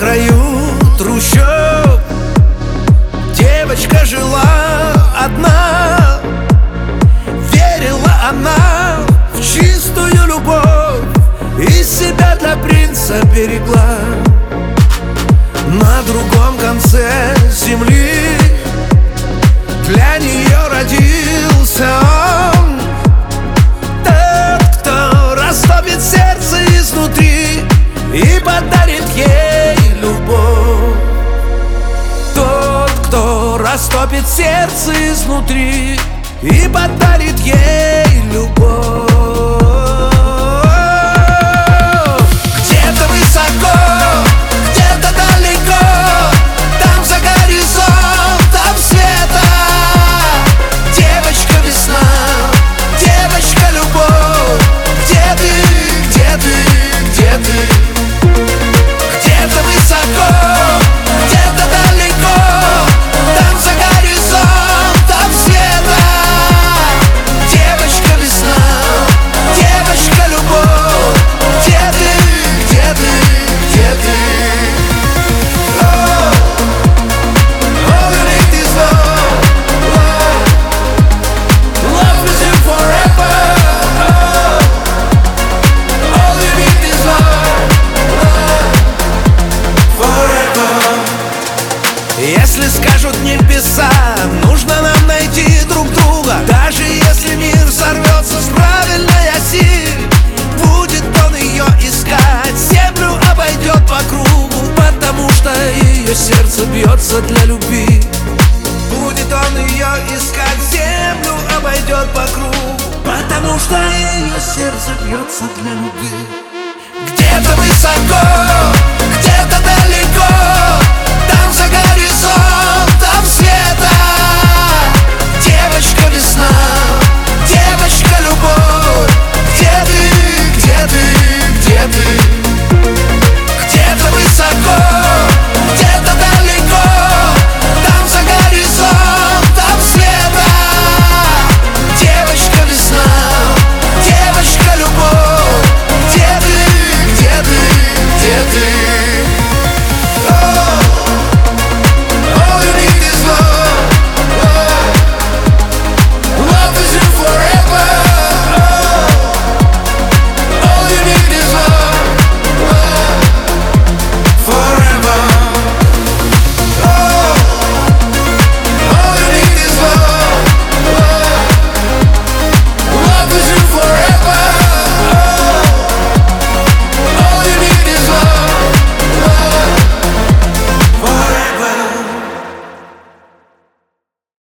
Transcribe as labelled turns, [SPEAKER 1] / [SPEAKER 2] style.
[SPEAKER 1] краю трущоб девочка жила одна. Верила она в чистую любовь и себя для принца берегла. На другом конце земли для нее родился он, тот, кто растопит сердце изнутри и подарит ей любовь. Тот, кто растопит сердце изнутри и подарит ей любовь. Где-то высоко, где-то далеко, там за горизонтом света девочка весна, девочка любовь. Где ты, где ты, где ты? Где-то высоко, где-то далеко, там за горизонтом света девочка весна, девочка любовь. Где ты, где ты, где ты? All you need is love, love. Love with you forever. All you need is love, love. Forever. Если скажут небеса, нужно нам найти друг друга. Даже если мир взорвется с правильной оси, будет он ее искать, землю обойдет по кругу, потому что ее сердце бьется для любви. Будет он ее искать, землю обойдет по кругу, потому что ее сердце бьется для любви. Где-то высоко,